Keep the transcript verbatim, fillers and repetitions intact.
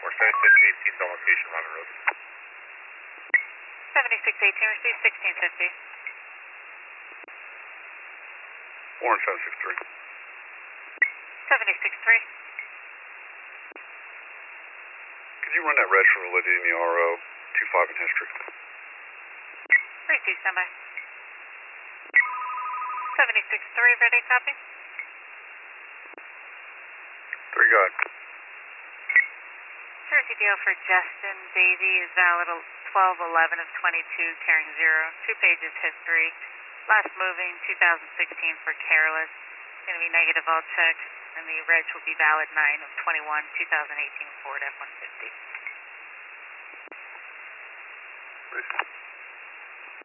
four, seventy-six eighteen, on location, Lemon Road. seventy-six eighteen, receive sixteen fifty. Orange seven six three. seventy-six three. Could you run that red for validity in the R O, two five in history? Receive, standby. seventy-six three, ready, copy? Three, go ahead. Jersey deal for Justin Davey is valid twelve eleven of twenty-two, carrying zero. Two pages history. Last moving two thousand sixteen for Careless. Going to be negative all check. And the reg will be valid nine of twenty-one, two thousand eighteen Ford F one fifty. Please.